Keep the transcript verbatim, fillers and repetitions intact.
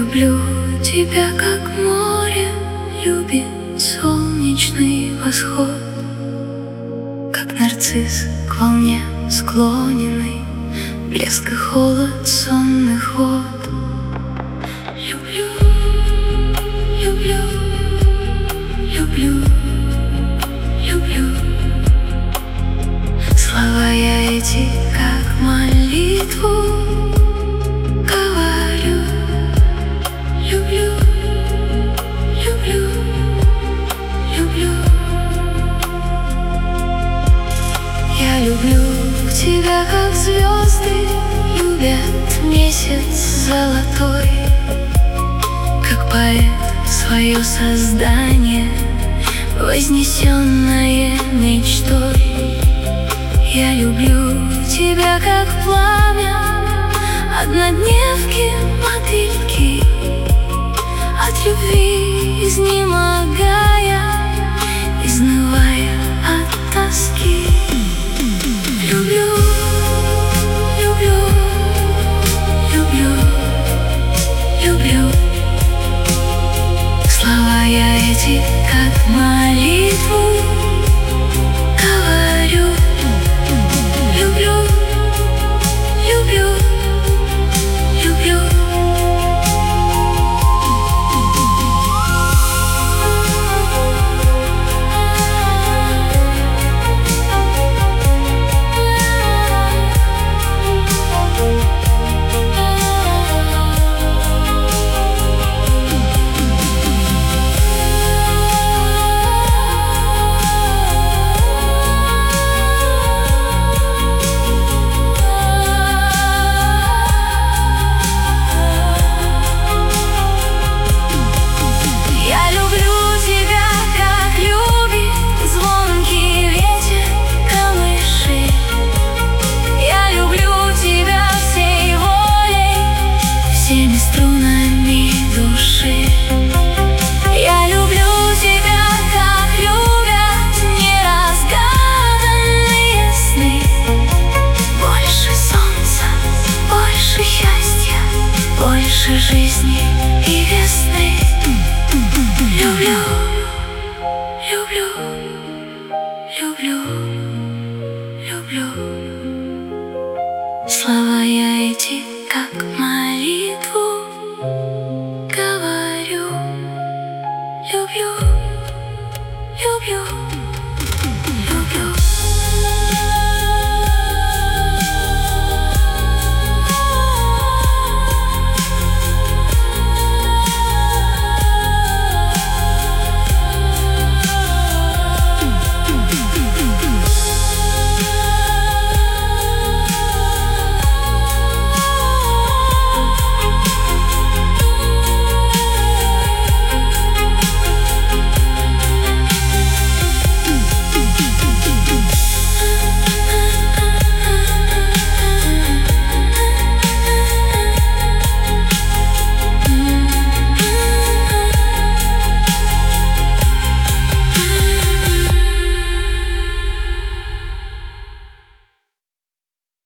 люблю тебя, как море любит солнечный восход, как нарцисс к волне склоненный, блеск и холод сонных вод. Люблю, люблю, люблю, люблю. Слова я эти, как молитву, говорю. Люблю, люблю, люблю. Я люблю тебя, как звезды любят месяц золотой, как поэт свое создание, вознесенное мечтой. Я люблю тебя, как пламя однодневки мотыльки, от любви изнемогая, изнывая от тоски. Люблю, люблю, люблю, люблю. Слова я эти, как молитву, говорю. Люблю, люблю, люблю. Всеми струнами души. Я люблю тебя, как любят неразгаданные сны. Больше солнца, больше счастья, больше жизни и весны. Люблю.